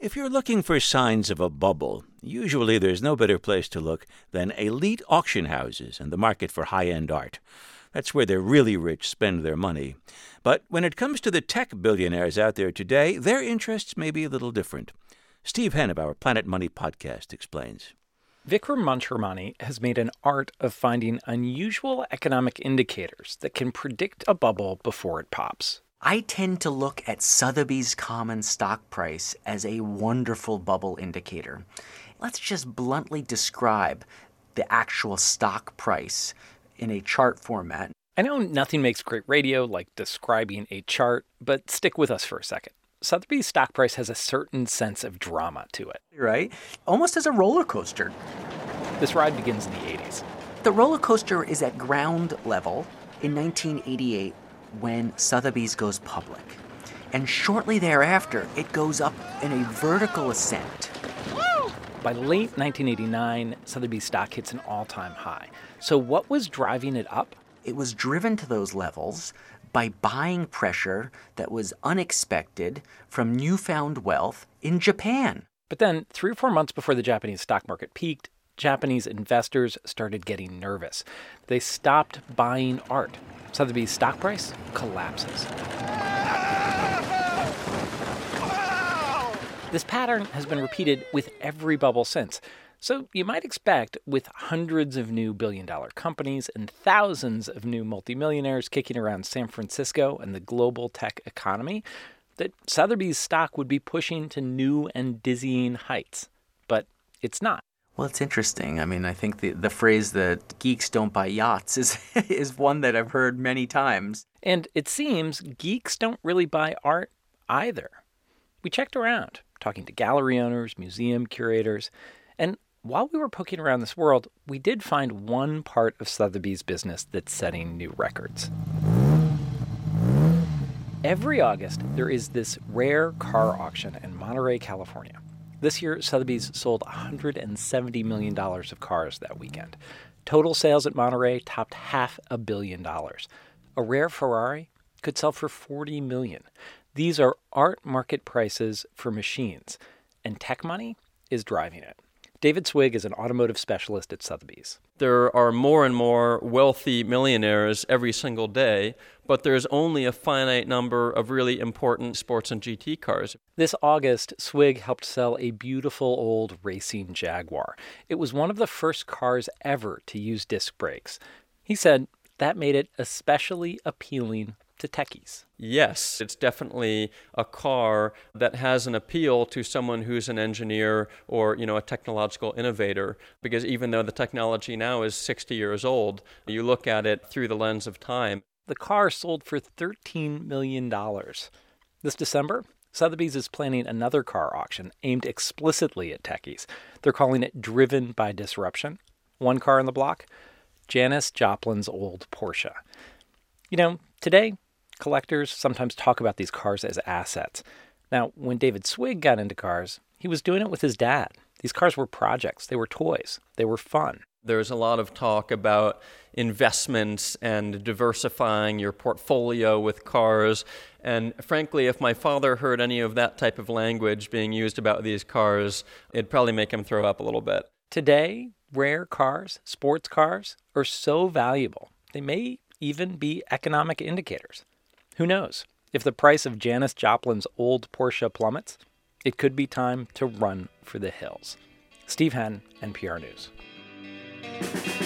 If you're looking for signs of a bubble, usually there's no better place to look than elite auction houses and the market for high-end art. That's where the really rich spend their money. But when it comes to the tech billionaires out there today, their interests may be a little different. Steve Henn of our Planet Money podcast explains. Vikram Manchramani has made an art of finding unusual economic indicators that can predict a bubble before it pops. I tend to look at Sotheby's common stock price as a wonderful bubble indicator. Let's just bluntly describe the actual stock price in a chart format. I know nothing makes great radio like describing a chart, but stick with us for a second. Sotheby's stock price has a certain sense of drama to it. Right? Almost as a roller coaster. This ride begins in the 80s. The roller coaster is at ground level in 1988 when Sotheby's goes public. And shortly thereafter, it goes up in a vertical ascent. By late 1989, Sotheby's stock hits an all-time high. So what was driving it up? It was driven to those levels by buying pressure that was unexpected from newfound wealth in Japan. But then, 3 or 4 months before the Japanese stock market peaked, Japanese investors started getting nervous. They stopped buying art. Sotheby's stock price collapses. This pattern has been repeated with every bubble since. So you might expect, with hundreds of new billion-dollar companies and thousands of new multimillionaires kicking around San Francisco and the global tech economy, that Sotheby's stock would be pushing to new and dizzying heights. But it's not. Well, it's interesting. I mean, I think the phrase that geeks don't buy yachts is one that I've heard many times. And it seems geeks don't really buy art either. We checked around, talking to gallery owners, museum curators, and while we were poking around this world, we did find one part of Sotheby's business that's setting new records. Every August, there is this rare car auction in Monterey, California. This year, Sotheby's sold $170 million of cars that weekend. Total sales at Monterey topped $500 million. A rare Ferrari could sell for $40 million. These are art market prices for machines, and tech money is driving it. David Swig is an automotive specialist at Sotheby's. There are more and more wealthy millionaires every single day, but there's only a finite number of really important sports and GT cars. This August, Swig helped sell a beautiful old racing Jaguar. It was one of the first cars ever to use disc brakes. He said that made it especially appealing to techies. Yes, it's definitely a car that has an appeal to someone who's an engineer or, a technological innovator, because even though the technology now is 60 years old, you look at it through the lens of time. The car sold for $13 million. This December, Sotheby's is planning another car auction aimed explicitly at techies. They're calling it Driven by Disruption. One car on the block, Janis Joplin's old Porsche. Today, collectors sometimes talk about these cars as assets. Now, when David Swig got into cars, he was doing it with his dad. These cars were projects. They were toys. They were fun. There's a lot of talk about investments and diversifying your portfolio with cars. And frankly, if my father heard any of that type of language being used about these cars, it'd probably make him throw up a little bit. Today, rare cars, sports cars, are so valuable. They may even be economic indicators. Who knows? If the price of Janis Joplin's old Porsche plummets, it could be time to run for the hills. Steve Henn, NPR News.